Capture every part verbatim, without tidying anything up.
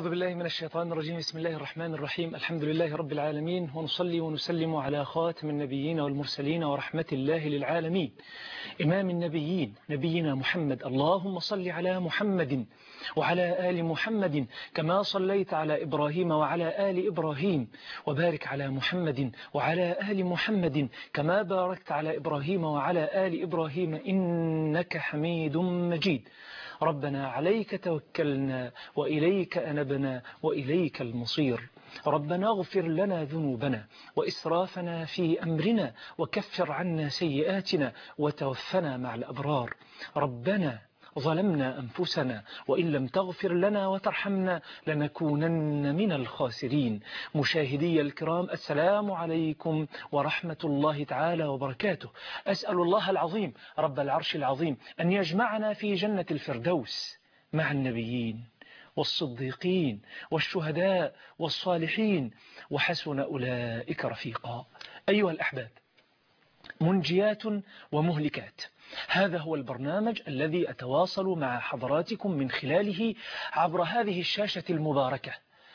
أعوذ بالله من الشيطان الرجيم. بسم الله الرحمن الرحيم. الحمد لله رب العالمين، ونصلي ونسلم على خاتم النبيين والمرسلين ورحمة الله للعالمين، إمام النبيين نبينا محمد. اللهم صل على محمد وعلى آل محمد كما صليت على إبراهيم وعلى آل إبراهيم، وبارك على محمد وعلى آل محمد كما باركت على إبراهيم وعلى آل إبراهيم إنك حميد مجيد. ربنا عليك توكلنا وإليك أنبنا وإليك المصير. ربنا اغفر لنا ذنوبنا وإسرافنا في أمرنا وكفر عنا سيئاتنا وتوفنا مع الأبرار. ربنا ظلمنا أنفسنا وإن لم تغفر لنا وترحمنا لنكونن من الخاسرين. مشاهدي الكرام، السلام عليكم ورحمة الله تعالى وبركاته. أسأل الله العظيم رب العرش العظيم أن يجمعنا في جنة الفردوس مع النبيين والصديقين والشهداء والصالحين وحسن أولئك رفيقا. أيها الأحباب، منجيات ومهلكات، هذا هو البرنامج الذي أتواصل مع حضراتكم من خلاله عبر هذه الشاشة المباركة.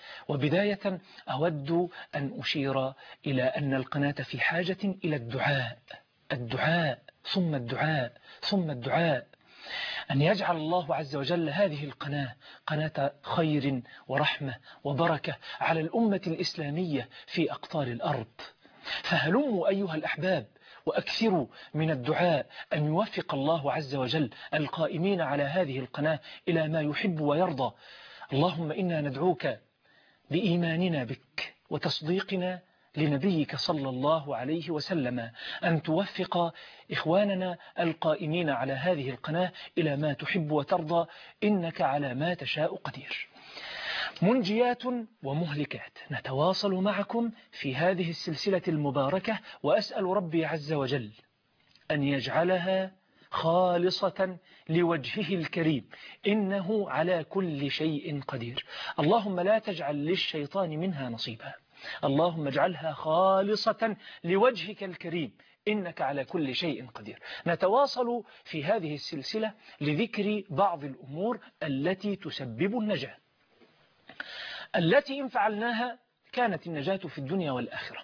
وبداية أود أن أشير إلى أن القناة في حاجة إلى الدعاء، الدعاء ثم الدعاء ثم الدعاء، أن يجعل الله عز وجل هذه القناة قناة خير ورحمة وبركة على الأمة الإسلامية في أقطار الأرض. فهلموا أيها الأحباب وأكثروا من الدعاء أن يوفق الله عز وجل القائمين على هذه القناة إلى ما يحب ويرضى. اللهم إنا ندعوك بإيماننا بك وتصديقنا لنبيك صلى الله عليه وسلم أن توفق إخواننا القائمين على هذه القناة إلى ما تحب وترضى، إنك على ما تشاء قدير. منجيات ومهلكات، نتواصل معكم في هذه السلسلة المباركة، وأسأل ربي عز وجل أن يجعلها خالصة لوجهه الكريم، إنه على كل شيء قدير. اللهم لا تجعل للشيطان منها نصيبا، اللهم اجعلها خالصة لوجهك الكريم، إنك على كل شيء قدير. نتواصل في هذه السلسلة لذكر بعض الأمور التي تسبب النجاة، التي إن فعلناها كانت النجاة في الدنيا والآخرة.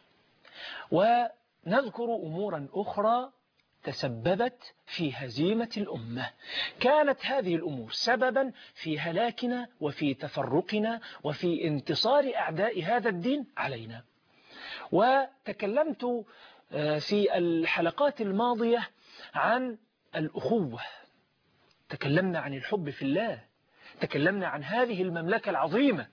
ونذكر أمورا أخرى تسببت في هزيمة الأمة، كانت هذه الأمور سببا في هلاكنا وفي تفرقنا وفي انتصار أعداء هذا الدين علينا. وتكلمت في الحلقات الماضية عن الأخوة، تكلمنا عن الحب في الله، تكلمنا عن هذه المملكة العظيمة،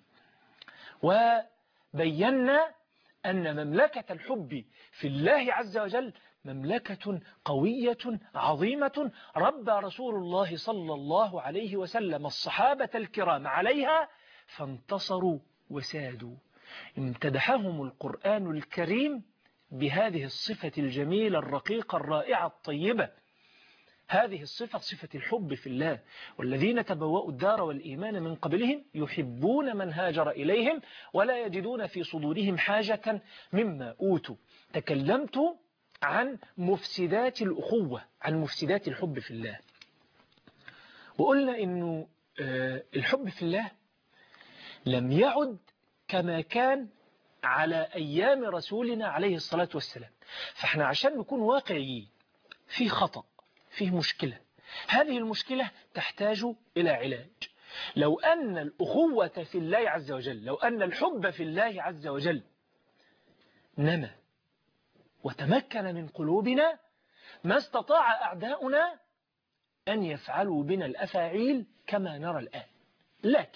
وبينا أن مملكة الحب في الله عز وجل مملكة قوية عظيمة ربى رسول الله صلى الله عليه وسلم الصحابة الكرام عليها فانتصروا وسادوا. امتدحهم القرآن الكريم بهذه الصفة الجميلة الرقيقة الرائعة الطيبة، هذه الصفة صفة الحب في الله. والذين تبوأوا الدار والإيمان من قبلهم يحبون من هاجر إليهم ولا يجدون في صدورهم حاجة مما أوتوا. تكلمت عن مفسدات الأخوة، عن مفسدات الحب في الله، وقلنا إنه الحب في الله لم يعد كما كان على أيام رسولنا عليه الصلاة والسلام. فاحنا عشان نكون واقعيين، في خطأ، فيه مشكلة، هذه المشكلة تحتاج إلى علاج. لو أن الأخوة في الله عز وجل، لو أن الحب في الله عز وجل نمى وتمكن من قلوبنا، ما استطاع أعداؤنا أن يفعلوا بنا الأفاعيل كما نرى الآن. لكن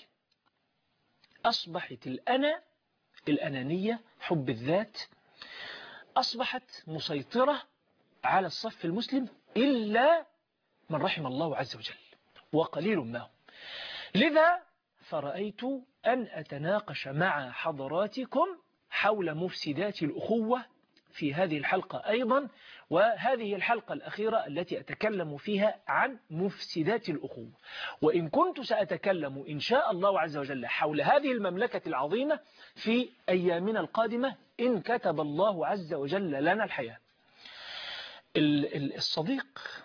أصبحت الأنا، الأنانية، حب الذات، أصبحت مسيطرة على الصف المسلم إلا من رحم الله عز وجل، وقليل ما هم. لذا فرأيت أن أتناقش مع حضراتكم حول مفسدات الأخوة في هذه الحلقة أيضا، وهذه الحلقة الأخيرة التي أتكلم فيها عن مفسدات الأخوة. وإن كنت سأتكلم إن شاء الله عز وجل حول هذه المملكة العظيمة في أيامنا القادمة إن كتب الله عز وجل لنا الحياة. الصديق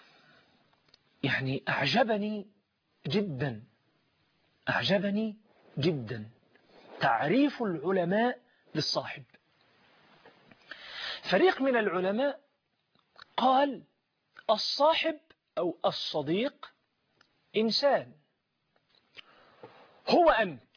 يعني أعجبني جدا، أعجبني جدا تعريف العلماء للصاحب. فريق من العلماء قال الصاحب أو الصديق إنسان هو أنت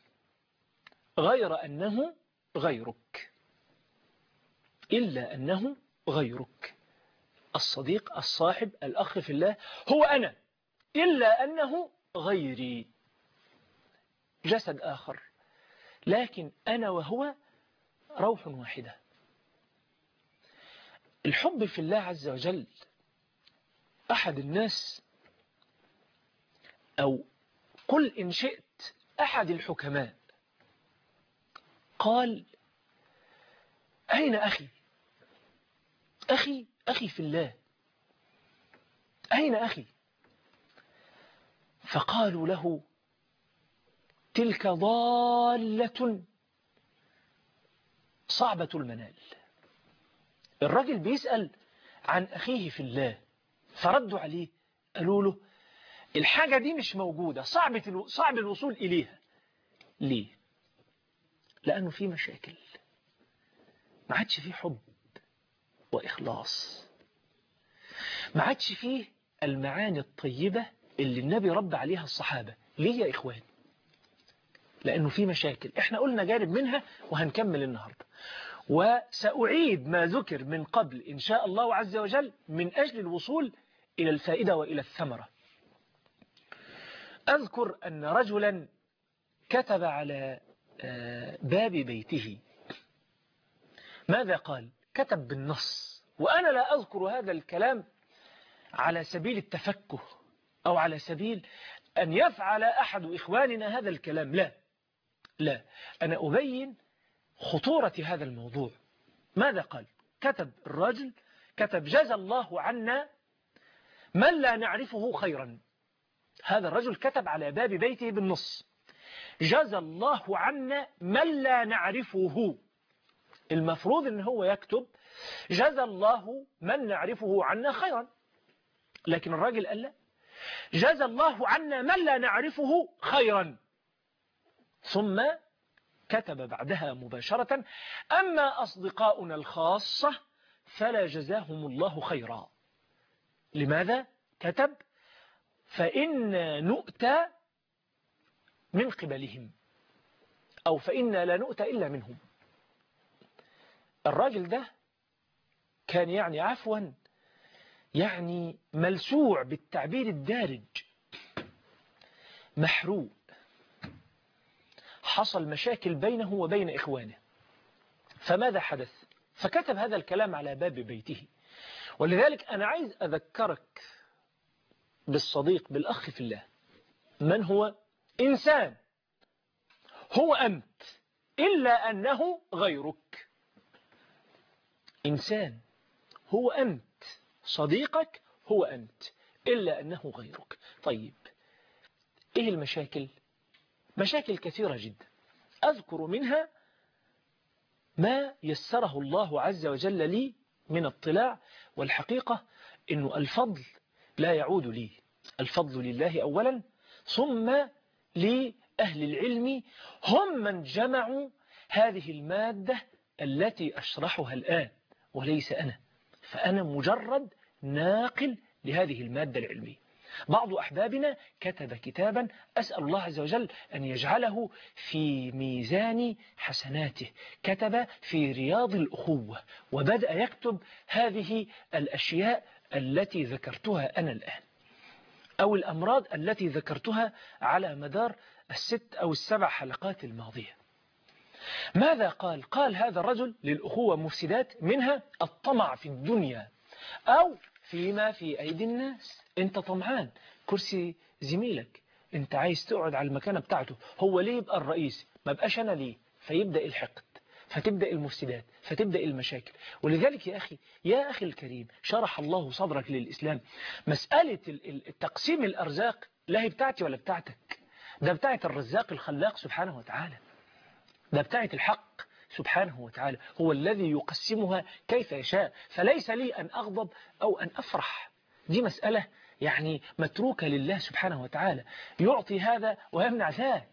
غير أنه غيرك، إلا أنه غيرك. الصديق الصاحب الأخ في الله هو أنا، إلا أنه غيري، جسد آخر، لكن أنا وهو روح واحدة. الحب في الله عز وجل، أحد الناس أو قل إن شئت أحد الحكماء قال أين أخي؟ أخي أخي في الله، أين أخي؟ فقالوا له تلك ضالة صعبة المنال. الرجل بيسأل عن أخيه في الله، فردوا عليه قالوا له الحاجة دي مش موجودة، صعب صعب الوصول إليها. ليه؟ لأنه في مشاكل، ما عادش فيه حب وإخلاص، ما عادش فيه المعاني الطيبة اللي النبي رب عليها الصحابة. ليه يا إخوان؟ لأنه في مشاكل، إحنا قلنا جانب منها وهنكمل النهاردة، وسأعيد ما ذكر من قبل إن شاء الله عز وجل من أجل الوصول إلى الفائدة وإلى الثمرة. أذكر أن رجلا كتب على باب بيته، ماذا قال؟ كتب بالنص، وأنا لا أذكر هذا الكلام على سبيل التفكه أو على سبيل أن يفعل أحد إخواننا هذا الكلام، لا لا، أنا أبين خطورة هذا الموضوع. ماذا قال؟ كتب الرجل، كتب جزى الله عنا من لا نعرفه خيرا. هذا الرجل كتب على باب بيته بالنص جزى الله عنا من لا نعرفه. المفروض ان هو يكتب جزى الله من نعرفه عنا خيرا، لكن الراجل قال لا، جزى الله عنا من لا نعرفه خيرا، ثم كتب بعدها مباشرة أما أصدقاؤنا الخاصة فلا جزاهم الله خيرا. لماذا؟ كتب فإنا نؤتى من قبلهم، أو فإنا لا نؤتى إلا منهم. الراجل ده كان يعني عفوا يعني ملسوع بالتعبير الدارج، محروق، حصل مشاكل بينه وبين إخوانه. فماذا حدث؟ فكتب هذا الكلام على باب بيته. ولذلك أنا عايز أذكرك بالصديق، بالأخ في الله، من هو؟ إنسان هو أنت إلا أنه غيرك. إنسان هو أنت، صديقك هو أنت إلا أنه غيرك. طيب إيه المشاكل؟ مشاكل كثيرة جدا، أذكر منها ما يسره الله عز وجل لي من اطلاع، والحقيقة أنه الفضل لا يعود لي، الفضل لله أولا، ثم لأهل العلم، هم من جمعوا هذه المادة التي أشرحها الآن، وليس أنا، فأنا مجرد ناقل لهذه المادة العلمية. بعض أحبابنا كتب كتابا أسأل الله عز وجل أن يجعله في ميزان حسناته، كتب في رياض الأخوة، وبدأ يكتب هذه الأشياء التي ذكرتها أنا الآن، أو الأمراض التي ذكرتها على مدار الست أو السبع حلقات الماضية. ماذا قال؟ قال هذا الرجل للأخوة مفسدات، منها الطمع في الدنيا أو فيما في أيدي الناس. أنت طمعان كرسي زميلك، أنت عايز تقعد على المكانة بتاعته، هو ليه يبقى الرئيس؟ ما بقاش أنا ليه؟ فيبدأ الحقد، فتبدأ المفسدات، فتبدأ المشاكل. ولذلك يا أخي، يا أخي الكريم، شرح الله صدرك للإسلام. مسألة تقسيم الأرزاق لا هي بتاعتي ولا بتاعتك، ده بتاعت الرزاق الخلاق سبحانه وتعالى، ده بتاعت الحق سبحانه وتعالى، هو الذي يقسمها كيف يشاء، فليس لي أن أغضب أو أن أفرح، دي مسألة يعني متروكة لله سبحانه وتعالى، يعطي هذا ويمنع ذاك.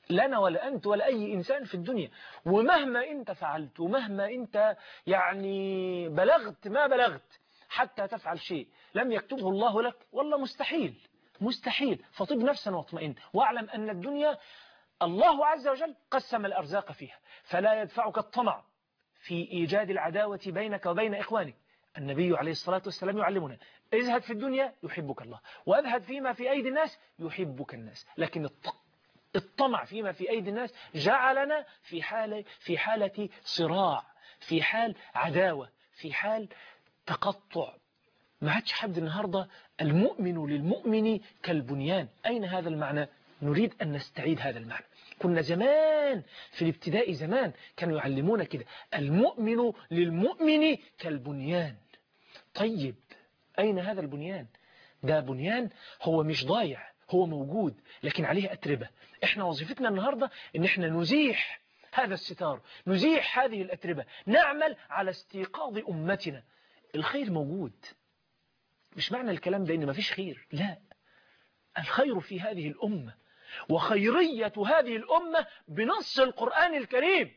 لنا ولا أنت ولا أي إنسان في الدنيا. ومهما أنت فعلت ومهما أنت يعني بلغت ما بلغت حتى تفعل شيء لم يكتبه الله لك، والله مستحيل مستحيل. فطب نفسا واطمئن واعلم أن الدنيا الله عز وجل قسم الأرزاق فيها، فلا يدفعك الطمع في إيجاد العداوة بينك وبين إخوانك. النبي عليه الصلاة والسلام يعلمنا ازهد في الدنيا يحبك الله، وأذهد فيما في أيدي الناس يحبك الناس. لكن الطمع فيما في أيدي الناس جعلنا في حالة في حالة صراع، في حال عداوة، في حال تقطع. ما عادش حد النهاردة المؤمن للمؤمن كالبنيان. أين هذا المعنى؟ نريد أن نستعيد هذا المعنى. كنا زمان في الابتدائي زمان كانوا يعلمونا كده، المؤمن للمؤمن كالبنيان. طيب أين هذا البنيان؟ ده بنيان هو مش ضايع، هو موجود لكن عليه أتربة. احنا وظيفتنا النهاردة ان احنا نزيح هذا الستار، نزيح هذه الأتربة، نعمل على استيقاظ أمتنا. الخير موجود، مش معنى الكلام ده ان مفيش خير، لا، الخير في هذه الأمة، وخيرية هذه الأمة بنص القرآن الكريم.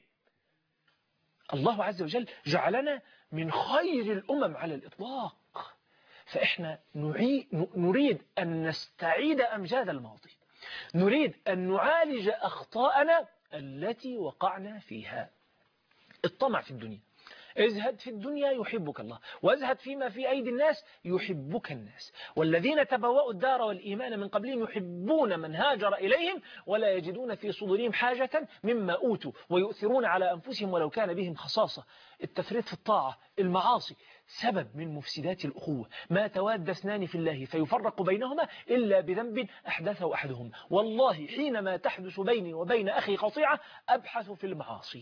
الله عز وجل جعلنا من خير الأمم على الإطلاق. فإحنا نريد أن نستعيد أمجاد الماضي، نريد أن نعالج أخطاءنا التي وقعنا فيها. الطمع في الدنيا، ازهد في الدنيا يحبك الله، وازهد فيما في أيدي الناس يحبك الناس. والذين تبوأوا الدار والإيمان من قبلهم يحبون من هاجر إليهم ولا يجدون في صدورهم حاجة مما أوتوا ويؤثرون على أنفسهم ولو كان بهم خصاصة. التفريط في الطاعة، المعاصي، سبب من مفسدات الأخوة. ما تواد اثنان في الله فيفرق بينهما إلا بذنب أحدثه أحدهما. والله حينما تحدث بيني وبين أخي قطيعة أبحث في المعاصي،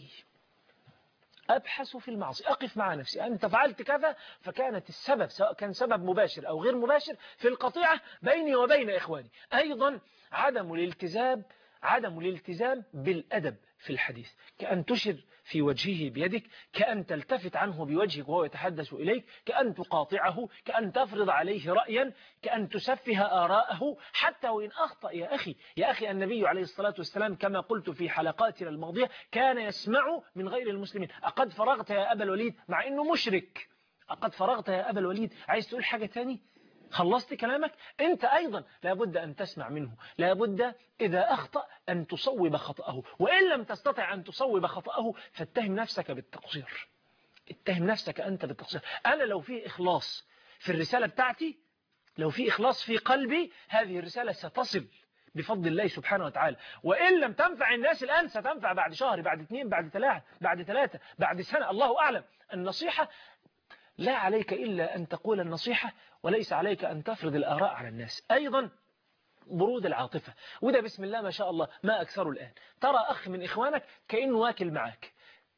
أبحث في المعصية، أقف مع نفسي، أنت فعلت كذا، فكانت السبب سواء كان سبب مباشر أو غير مباشر في القطيعة بيني وبين إخواني. أيضا عدم الالتزام عدم الالتزام بالأدب في الحديث، كأن تشر في وجهه بيدك، كأن تلتفت عنه بوجهك وهو يتحدث إليك، كأن تقاطعه، كأن تفرض عليه رأيا، كأن تسفه آراءه حتى وإن أخطأ. يا أخي يا أخي النبي عليه الصلاة والسلام كما قلت في حلقاتنا الماضية كان يسمع من غير المسلمين. أقد فرغت يا أبا الوليد، مع أنه مشرك، أقد فرغت يا أبا الوليد، عايز تقول حاجة تاني؟ خلصت كلامك؟ أنت أيضا لابد أن تسمع منه، لابد إذا أخطأ أن تصوب خطأه، وإن لم تستطع أن تصوب خطأه فاتهم نفسك بالتقصير، اتهم نفسك أنت بالتقصير. أنا لو في إخلاص في الرسالة بتاعتي، لو في إخلاص في قلبي، هذه الرسالة ستصل بفضل الله سبحانه وتعالى. وإن لم تنفع الناس الآن ستنفع بعد شهر، بعد اثنين، بعد ثلاثة، بعد ثلاثة، بعد سنة، الله أعلم. النصيحة لا عليك إلا أن تقول النصيحة، وليس عليك أن تفرض الآراء على الناس. أيضا برود العاطفة، وده بسم الله ما شاء الله ما أكثره الآن. ترى أخ من إخوانك كأنه واكل معك،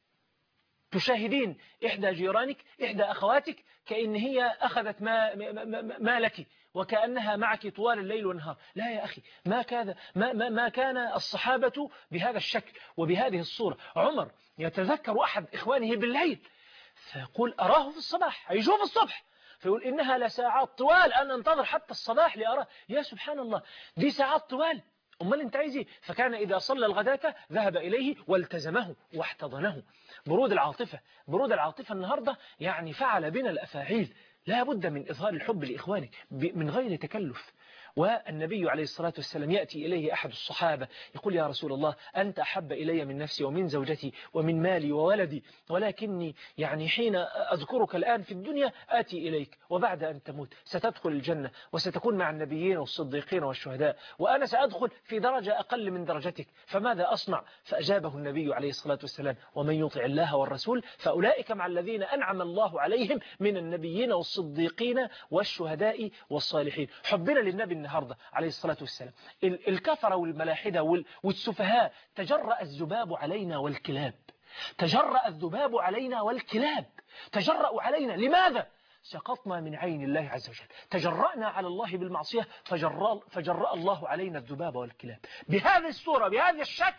تشاهدين إحدى جيرانك، إحدى أخواتك كأن هي أخذت ما, ما, ما, ما لك، وكأنها معك طوال الليل والنهار. لا يا أخي، ما كان ما, ما, ما كان الصحابة بهذا الشكل وبهذه الصورة. عمر يتذكر أحد إخوانه بالليل فيقول أراه في الصباح، هيشوف الصبح، فيقول إنها لساعات طوال، أن أنتظر حتى الصباح لأراه. يا سبحان الله، دي ساعات طوال، أمال أنت عايز إيه؟ فكان إذا صلى الغداة ذهب إليه والتزمه واحتضنه. برود العاطفة، برود العاطفة النهاردة يعني فعل بنا الأفاعيل. لا بد من إظهار الحب لإخوانك من غير تكلف. والنبي عليه الصلاة والسلام يأتي إليه أحد الصحابة يقول يا رسول الله أنت أحب إلي من نفسي ومن زوجتي ومن مالي وولدي، ولكني يعني حين أذكرك الآن في الدنيا آتي إليك، وبعد أن تموت ستدخل الجنة وستكون مع النبيين والصديقين والشهداء، وأنا سأدخل في درجة أقل من درجتك، فماذا أصنع؟ فأجابه النبي عليه الصلاة والسلام ومن يطع الله والرسول فأولئك مع الذين أنعم الله عليهم من النبيين والصديقين والشهداء والصالحين. حبنا للنبي النهاردة عليه الصلاة والسلام. الكفرة والملاحدة والسفهاء تجرأ الذباب علينا والكلاب، تجرأ الذباب علينا والكلاب، تجرأوا علينا. لماذا؟ سقطنا من عين الله عز وجل، تجرأنا على الله بالمعصية فجرأ, فجرأ الله علينا الذباب والكلاب. بهذه الصورة، بهذا الشكل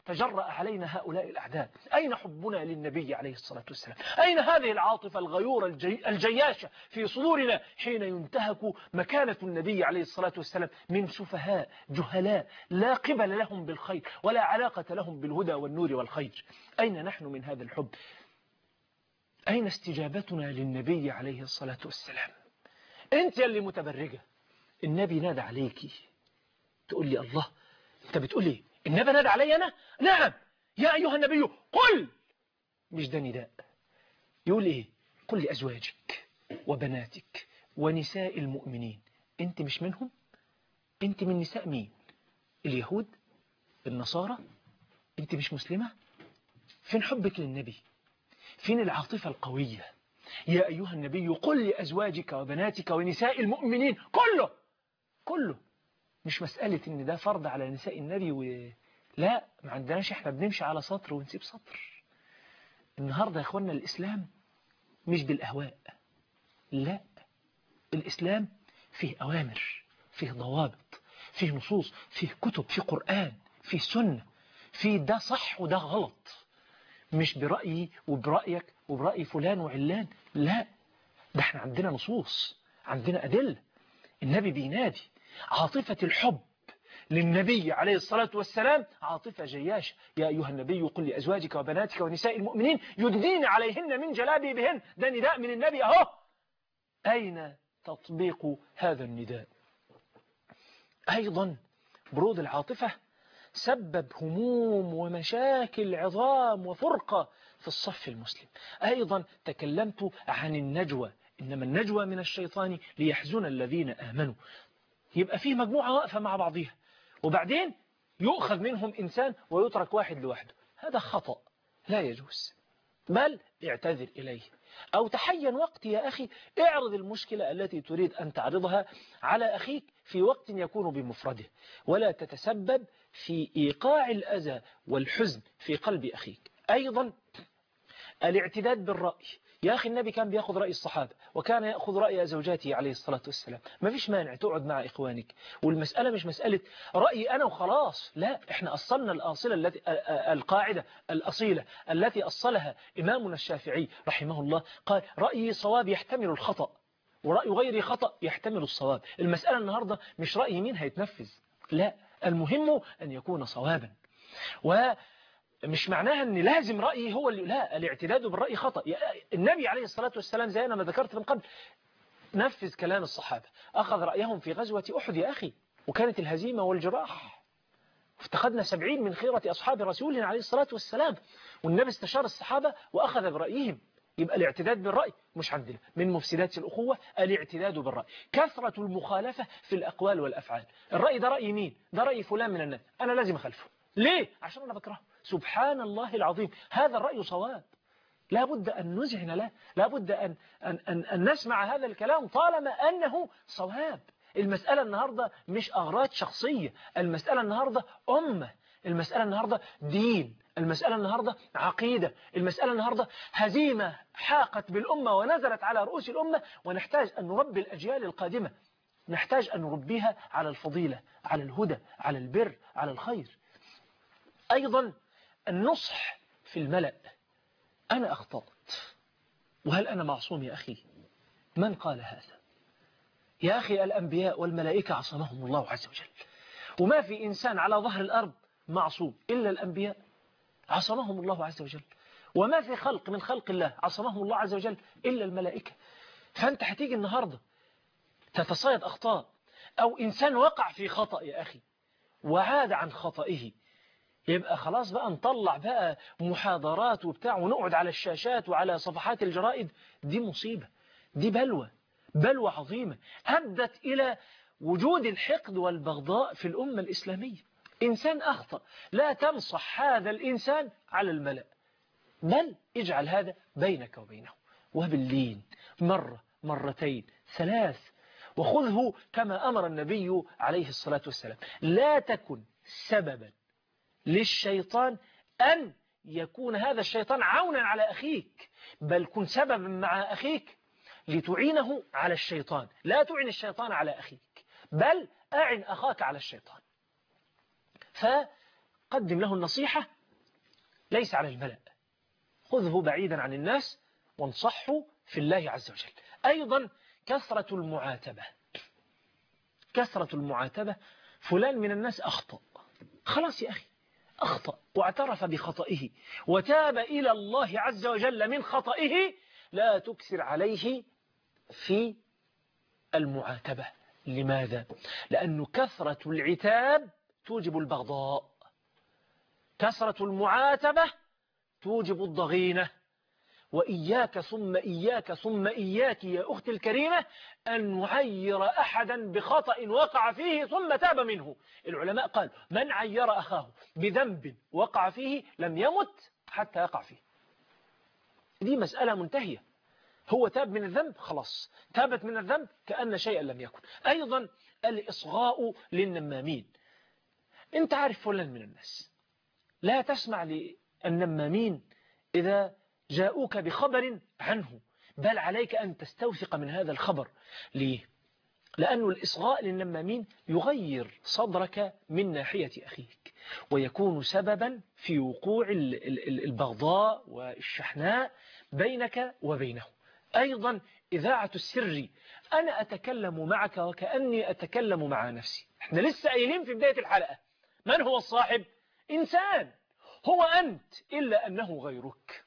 تجرأ علينا هؤلاء الأعداء؟ أين حبنا للنبي عليه الصلاة والسلام؟ أين هذه العاطفة الغيورة الجي الجياشة في صدورنا حين ينتهك مكانة النبي عليه الصلاة والسلام من سفهاء جهلاء لا قبل لهم بالخير ولا علاقة لهم بالهدى والنور والخير؟ أين نحن من هذا الحب؟ أين استجابتنا للنبي عليه الصلاة والسلام؟ أنت اللي متبرجة، النبي نادى عليكي تقول لي الله، أنت بتقول لي النبي نادى علي أنا؟ نعم، يا أيها النبي قل، مش ده نداء. يقول إيه؟ قل لأزواجك وبناتك ونساء المؤمنين. أنت مش منهم؟ أنت من نساء مين؟ اليهود؟ النصارى؟ أنت مش مسلمة؟ فين حبك للنبي؟ فين العاطفة القوية؟ يا أيها النبي قل لأزواجك وبناتك ونساء المؤمنين، كله كله، مش مسألة إن ده فرض على نساء النبي و... لا، ما عندناش، إحنا بنمشي على سطر ونسيب سطر. النهاردة يا إخوانا الإسلام مش بالأهواء، لا، الإسلام فيه أوامر، فيه ضوابط، فيه نصوص، فيه كتب، فيه قرآن، فيه سنة، فيه ده صح وده غلط، مش برأيي وبرأيك وبرأي فلان وعلان، لا، ده احنا عندنا نصوص، عندنا أدلة. النبي بينادي، عاطفة الحب للنبي عليه الصلاة والسلام عاطفة جياشة. يا أيها النبي قل لأزواجك وبناتك ونساء المؤمنين يدنين عليهن من جلابيبهن، ده نداء من النبي أهو. أين تطبيق هذا النداء؟ أيضا برود العاطفة سبب هموم ومشاكل عظام وفرقة في الصف المسلم. أيضا تكلمت عن النجوى، إنما النجوى من الشيطان ليحزن الذين آمنوا. يبقى فيه مجموعة واقفة مع بعضها وبعدين يؤخذ منهم إنسان ويترك واحد لوحده، هذا خطأ لا يجوز، بل اعتذر إليه أو تحين وقت يا أخي، اعرض المشكلة التي تريد أن تعرضها على أخيك في وقت يكون بمفرده، ولا تتسبب في إيقاع الأذى والحزن في قلب أخيك. أيضا الاعتداد بالرأي. يا أخي النبي كان بيأخذ رأي الصحابة وكان يأخذ رأي زوجاته عليه الصلاة والسلام، ما فيش مانع تقعد مع إخوانك، والمسألة مش مسألة رأيي أنا وخلاص، لا، إحنا أصلنا الأصيلة التي القاعدة الأصيلة التي أصلها إمامنا الشافعي رحمه الله، قال رأيي صواب يحتمل الخطأ ورأي غيري خطأ يحتمل الصواب. المسألة النهاردة مش رأي مين هيتنفذ، لا، المهم أن يكون صوابا، و مش معناها ان لازم رأيي هو اللي، لا، الاعتداد بالرأي خطأ. النبي عليه الصلاة والسلام زي ما ذكرت من قبل نفذ كلام الصحابة، أخذ رأيهم في غزوة أحد يا أخي، وكانت الهزيمة والجراح، افتقدنا سبعين من خيرة أصحاب رسولنا عليه الصلاة والسلام، والنبي استشار الصحابة وأخذ برأيهم. يبقى الاعتداد بالرأي مش عندنا من مفسدات الأخوة، الاعتداد بالرأي، كثرة المخالفة في الأقوال والأفعال. الرأي ده رأي مين؟ ده رأي فلان من الناس، أنا لازم أخالفه، ليه؟ عشان أنا بكرهه. سبحان الله العظيم، هذا الرأي صواب، لا بد أن نذعن له، لا بد أن, أن, أن, أن نسمع هذا الكلام طالما أنه صواب. المسألة النهاردة مش أغراض شخصية، المسألة النهاردة أمة، المسألة النهاردة دين، المسألة النهاردة عقيدة، المسألة النهاردة هزيمة حاقت بالأمة ونزلت على رؤوس الأمة، ونحتاج أن نربي الأجيال القادمة، نحتاج أن نربيها على الفضيلة، على الهدى، على البر، على الخير. أيضا النصح في الملأ، أنا أخطأت، وهل أنا معصوم يا أخي؟ من قال هذا؟ يا أخي الأنبياء والملائكة عصمهم الله عز وجل، وما في إنسان على ظهر الأرض معصوم إلا الأنبياء عصمهم الله عز وجل، وما في خلق من خلق الله عصمهم الله عز وجل إلا الملائكة. فأنت هتيجي النهاردة تتصيد أخطاء، أو إنسان وقع في خطأ يا أخي وعاد عن خطئه، يبقى خلاص بقى نطلع بقى محاضرات وبتاع ونقعد على الشاشات وعلى صفحات الجرائد؟ دي مصيبة، دي بلوى، بلوى عظيمة أدت إلى وجود الحقد والبغضاء في الأمة الإسلامية. إنسان أخطأ، لا تنصح هذا الإنسان على الملأ، بل اجعل هذا بينك وبينه وباللين، مرة مرتين ثلاث، وخذه كما أمر النبي عليه الصلاة والسلام. لا تكن سببا للشيطان أن يكون هذا الشيطان عونا على أخيك، بل كن سببا مع أخيك لتعينه على الشيطان. لا تعين الشيطان على أخيك، بل أعن أخاك على الشيطان. فقدم له النصيحة ليس على الملأ، خذه بعيدا عن الناس وانصحه في الله عز وجل. أيضا كثرة المعاتبة، كثرة المعاتبة. فلان من الناس أخطأ، خلاص يا أخي أخطأ واعترف بخطئه وتاب إلى الله عز وجل من خطئه، لا تكثر عليه في المعاتبة. لماذا؟ لأن كثرة العتاب توجب البغضاء، كثرة المعاتبة توجب الضغينة. وإياك ثم إياك ثم إياك يا أختي الكريمة أن نعير أحدا بخطأ وقع فيه ثم تاب منه. العلماء قالوا من عير أخاه بذنب وقع فيه لم يمت حتى يقع فيه. دي مسألة منتهية. هو تاب من الذنب خلاص، تابت من الذنب كأن شيئا لم يكن. أيضا الإصغاء للنمامين. أنت عارف فلان من الناس، لا تسمع للنمامين إذا جاءوك بخبر عنه، بل عليك أن تستوثق من هذا الخبر. ليه؟ لأن الإصغاء للنمامين يغير صدرك من ناحية أخيك، ويكون سببا في وقوع البغضاء والشحناء بينك وبينه. أيضا إذاعة السر. أنا أتكلم معك وكأني أتكلم مع نفسي. احنا لسه قايلين في بداية الحلقة من هو الصاحب؟ إنسان، هو أنت، إلا أنه غيرك.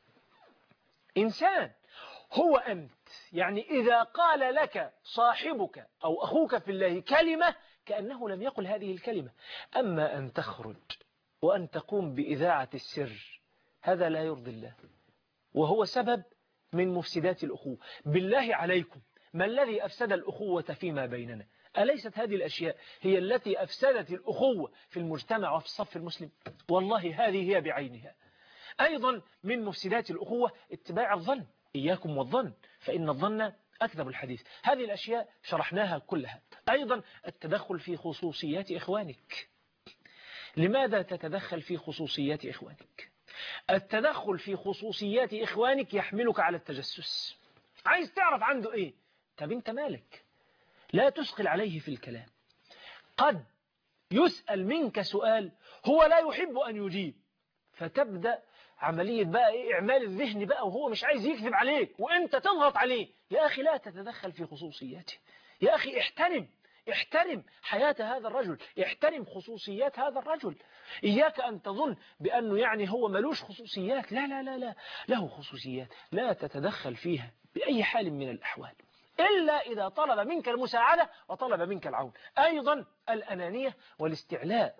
إنسان هو أنت. يعني إذا قال لك صاحبك أو أخوك في الله كلمة كأنه لم يقل هذه الكلمة. أما أن تخرج وأن تقوم بإذاعة السر، هذا لا يرضي الله، وهو سبب من مفسدات الأخوة. بالله عليكم، ما الذي أفسد الأخوة فيما بيننا؟ أليست هذه الأشياء هي التي أفسدت الأخوة في المجتمع وفي الصف المسلم؟ والله هذه هي بعينها. أيضا من مفسدات الأخوة اتباع الظن. إياكم والظن فإن الظن أكذب الحديث. هذه الأشياء شرحناها كلها. أيضا التدخل في خصوصيات إخوانك. لماذا تتدخل في خصوصيات إخوانك؟ التدخل في خصوصيات إخوانك يحملك على التجسس. عايز تعرف عنده إيه؟ طب أنت مالك؟ لا تثقل عليه في الكلام. قد يسأل منك سؤال هو لا يحب أن يجيب، فتبدأ عملية بقى إيه؟ إعمال الذهن بقى، وهو مش عايز يكذب عليك وإنت تضغط عليه. يا أخي لا تتدخل في خصوصياته. يا أخي احترم احترم حياة هذا الرجل، احترم خصوصيات هذا الرجل. إياك أن تظن بأنه يعني هو ملوش خصوصيات. لا لا لا لا، له خصوصيات، لا تتدخل فيها بأي حال من الأحوال إلا إذا طلب منك المساعدة وطلب منك العون. أيضا الأنانية والاستعلاء.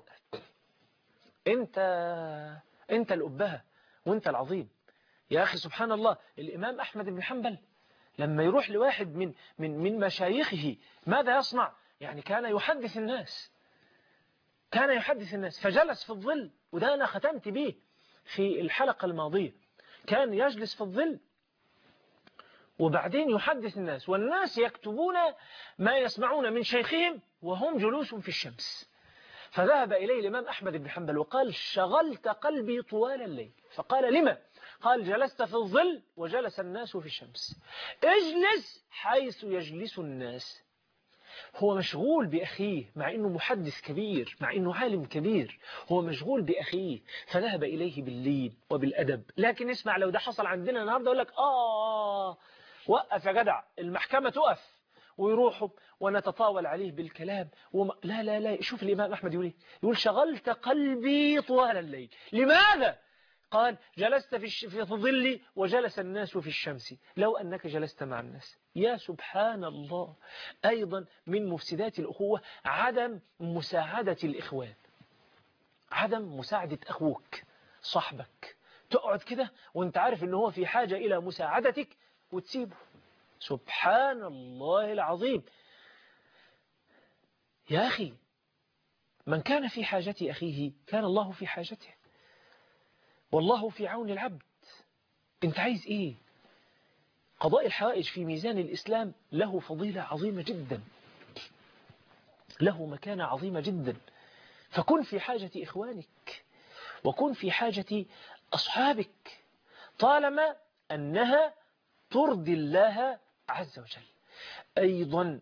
أنت أنت الأبهة وأنت العظيم. يا أخي سبحان الله، الإمام أحمد بن حنبل لما يروح لواحد من من من مشايخه ماذا يصنع؟ يعني كان يحدث الناس، كان يحدث الناس فجلس في الظل. وده أنا ختمت به في الحلقة الماضية. كان يجلس في الظل وبعدين يحدث الناس، والناس يكتبون ما يسمعون من شيخهم وهم جلوس في الشمس. فذهب إليه الإمام أحمد بن حنبل وقال شغلت قلبي طوال الليل. فقال لما؟ قال جلست في الظل وجلس الناس في الشمس. اجلس حيث يجلس الناس. هو مشغول بأخيه مع أنه محدث كبير، مع أنه عالم كبير، هو مشغول بأخيه فذهب إليه باللين وبالأدب. لكن اسمع، لو ده حصل عندنا النهاردة يقول لك آه وقف يا جدع، المحكمة تقف، ويروحوا ونتطاول عليه بالكلام وما... لا لا لا. شوف الإمام أحمد يقول إيه؟ يقول شغلت قلبي طوال الليل. لماذا؟ قال جلست في, الش... في ظلي وجلس الناس في الشمس. لو أنك جلست مع الناس. يا سبحان الله. أيضا من مفسدات الأخوة عدم مساعدة الإخوان، عدم مساعدة أخوك صاحبك. تقعد كده وانت عارف أنه هو في حاجة إلى مساعدتك وتسيبه. سبحان الله العظيم. يا أخي من كان في حاجة أخيه كان الله في حاجته، والله في عون العبد. انت عايز ايه؟ قضاء الحوائج في ميزان الإسلام له فضيلة عظيمة جدا، له مكانة عظيمة جدا. فكن في حاجة إخوانك وكن في حاجة أصحابك طالما أنها ترضي الله عز وجل. أيضا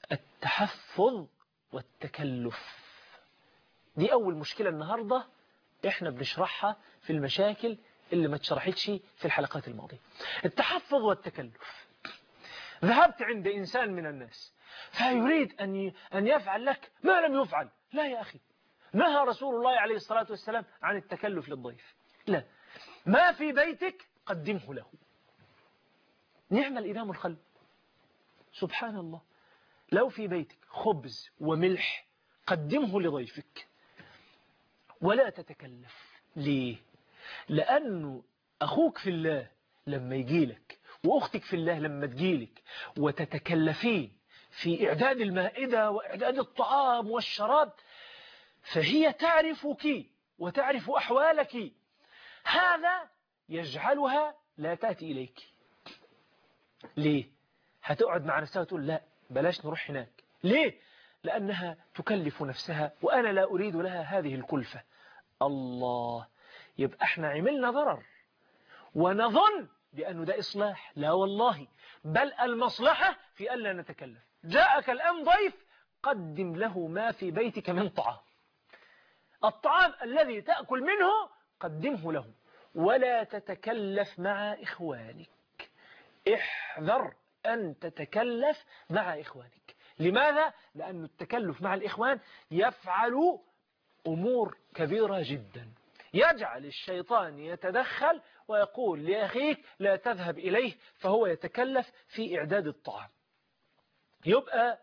التحفظ والتكلف. دي أول مشكلة النهاردة احنا بنشرحها في المشاكل اللي ما اتشرحتش في الحلقات الماضية. التحفظ والتكلف. ذهبت عند إنسان من الناس فيريد أن أن يفعل لك ما لم يفعل. لا يا أخي، نهى رسول الله عليه الصلاة والسلام عن التكلف للضيف. لا، ما في بيتك قدمه له. نعم الإمام الخل، سبحان الله، لو في بيتك خبز وملح قدمه لضيفك ولا تتكلف. ليه؟ لأنه أخوك في الله لما يجيلك وأختك في الله لما تجيلك وتتكلفين في إعداد المائدة وإعداد الطعام والشراب، فهي تعرفك وتعرف أحوالك. هذا يجعلها لا تأتي إليك. ليه؟ هتقعد مع نفسها وتقول لا بلاش نروح هناك. ليه؟ لأنها تكلف نفسها وأنا لا أريد لها هذه الكلفة. الله، يبقى احنا عملنا ضرر ونظن بأنه ده إصلاح. لا والله، بل المصلحة في ألا نتكلف. جاءك الآن ضيف، قدم له ما في بيتك من طعام. الطعام الذي تأكل منه قدمه له، ولا تتكلف مع إخوانك. احذر أن تتكلف مع إخوانك. لماذا؟ لأن التكلف مع الإخوان يفعل أمور كبيرة جدا. يجعل الشيطان يتدخل ويقول لأخيك لا تذهب إليه، فهو يتكلف في إعداد الطعام. يبقى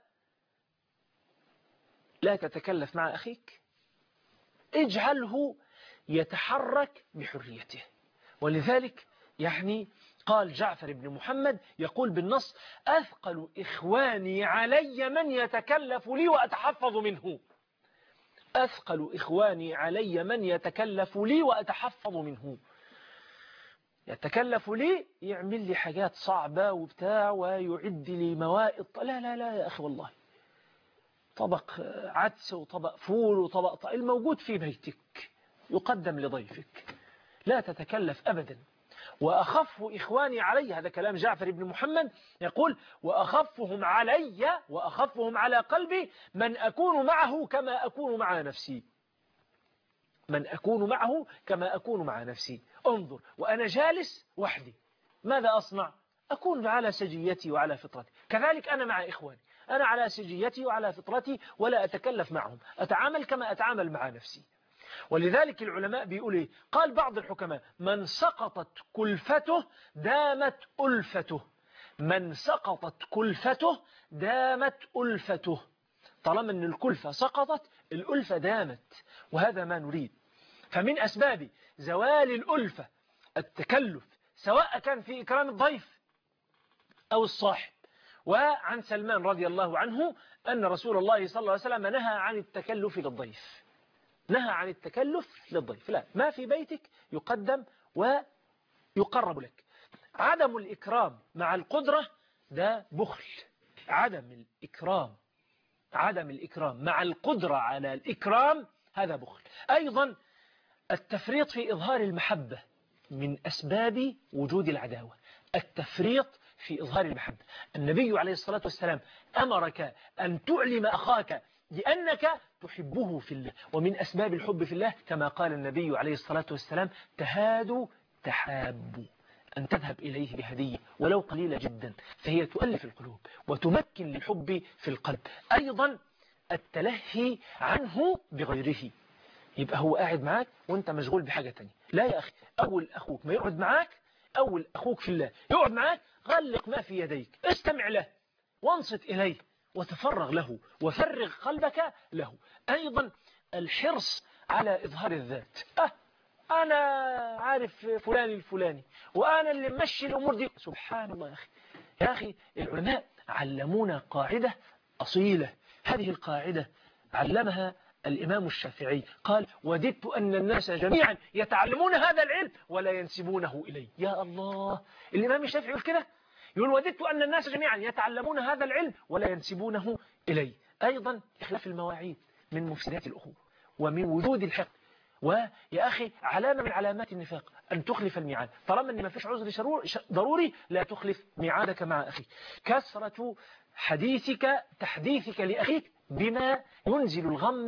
لا تتكلف مع أخيك، اجعله يتحرك بحريته. ولذلك يعني قال جعفر بن محمد يقول بالنص: أثقل إخواني علي من يتكلف لي وأتحفظ منه. أثقل إخواني علي من يتكلف لي وأتحفظ منه. يتكلف لي، يعمل لي حاجات صعبة وبتاع ويعد لي موائد. لا لا لا يا أخي والله، طبق عدس وطبق فول وطبق طبق الموجود في بيتك يقدم لضيفك. لا تتكلف أبدا. وأخف إخواني علي، هذا كلام جعفر بن محمد يقول: وأخفهم علي وأخفهم على قلبي من أكون معه كما أكون مع نفسي. من أكون معه كما أكون مع نفسي. انظر، وأنا جالس وحدي ماذا أصنع؟ أكون على سجيتي وعلى فطرتي. كذلك أنا مع إخواني، أنا على سجيتي وعلى فطرتي ولا أتكلف معهم، أتعامل كما أتعامل مع نفسي. ولذلك العلماء بيقول إيه؟ قال بعض الحكماء: من سقطت كلفته دامت ألفته. من سقطت كلفته دامت ألفته. طالما أن الكلفة سقطت، الألفة دامت، وهذا ما نريد. فمن أسباب زوال الألفة التكلف، سواء كان في إكرام الضيف أو الصاحب. وعن سلمان رضي الله عنه أن رسول الله صلى الله عليه وسلم نهى عن التكلف للضيف. نهى عن التكلف للضيف. لا، ما في بيتك يقدم ويقرب لك. عدم الإكرام مع القدرة ده بخل. عدم الإكرام عدم الإكرام مع القدرة على الإكرام هذا بخل. أيضا التفريط في إظهار المحبة من أسباب وجود العداوة. التفريط في إظهار المحبة. النبي عليه الصلاة والسلام أمرك أن تعلم أخاك لأنك تحبه في الله. ومن أسباب الحب في الله كما قال النبي عليه الصلاة والسلام: تهادوا تحابوا. أن تذهب إليه بهدية ولو قليلة جدا، فهي تؤلف القلوب وتمكن للحب في القلب. أيضا التلهي عنه بغيره. يبقى هو قاعد معاك وانت مشغول بحاجة تانية. لا يا أخي، أول أخوك ما يقعد معاك، أول أخوك في الله يقعد معاك، غلق ما في يديك، استمع له وانصت إليه وتفرغ له وفرغ قلبك له. أيضا الحرص على إظهار الذات. أه أنا عارف فلان الفلاني وأنا اللي ممشي الأمور دي. سبحان الله يا أخي. يا أخي العلماء علمونا قاعدة أصيلة. هذه القاعدة علمها الإمام الشافعي، قال: وددت أن الناس جميعا يتعلمون هذا العلم ولا ينسبونه إلي. يا الله، الإمام الشافعي يقول كده، يقول: وددت أن الناس جميعا يتعلمون هذا العلم ولا ينسبونه إلي. أيضا إخلاف المواعيد من مفسدات الأخوة ومن وجود الحقد. ويا أخي علامة من علامات النفاق أن تخلف الميعاد. طالما أن ما فيش عذر ضروري لا تخلف ميعادك مع أخيك. كثرة حديثك تحديثك لأخيك بما ينزل الغم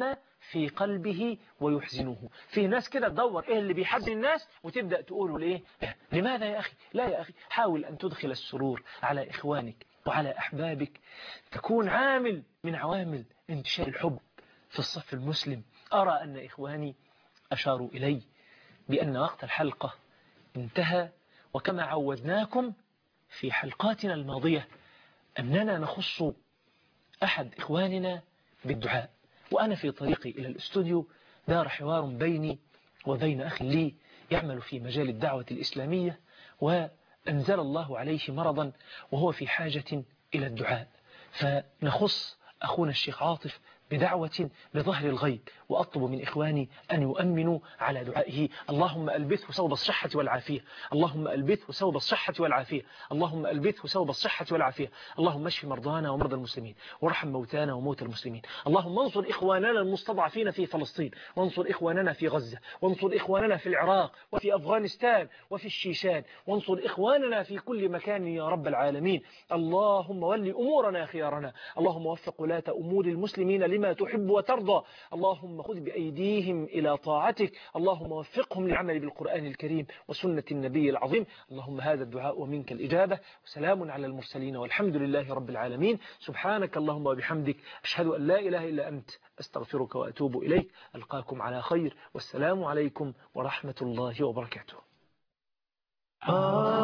في قلبه ويحزنه. في ناس كده تدور إيه اللي بيحزن الناس وتبدأ تقوله ليه؟ لماذا يا أخي؟ لا يا أخي، حاول أن تدخل السرور على إخوانك وعلى أحبابك، تكون عامل من عوامل انتشار الحب في الصف المسلم. أرى أن إخواني أشاروا إلي بأن وقت الحلقة انتهى، وكما عودناكم في حلقاتنا الماضية أننا نخص أحد إخواننا بالدعاء. وأنا في طريقي إلى الاستوديو دار حوار بيني وبين أخ لي يعمل في مجال الدعوة الإسلامية، وأنزل الله عليه مرضا وهو في حاجة إلى الدعاء، فنخص أخونا الشيخ عاطف بدعوة بظهر الغيب، وأطلب من إخواني أن يؤمنوا على دعائه. اللهم ألبثه ثوب الصحة والعافية، اللهم ألبثه ثوب الصحة والعافية، اللهم ألبثه ثوب الصحة والعافية. اللهم اشف مرضانا ومرضى المسلمين، وارحم موتانا وموتى المسلمين. اللهم انصر إخواننا المستضعفين في فلسطين، وانصر إخواننا في غزة، وانصر إخواننا في العراق وفي أفغانستان وفي الشيشان، وانصر إخواننا في كل مكان يا رب العالمين. اللهم ولي أمورنا خيارنا، اللهم وفق ولاة أمور المسلمين لما تحب وترضى، اللهم خذ بأيديهم إلى طاعتك، اللهم وفقهم للعمل بالقرآن الكريم وسنة النبي العظيم. اللهم هذا الدعاء ومنك الإجابة، وسلام على المرسلين والحمد لله رب العالمين. سبحانك اللهم وبحمدك، أشهد أن لا إله إلا أنت، أستغفرك وأتوب إليك. ألقاكم على خير، والسلام عليكم ورحمة الله وبركاته.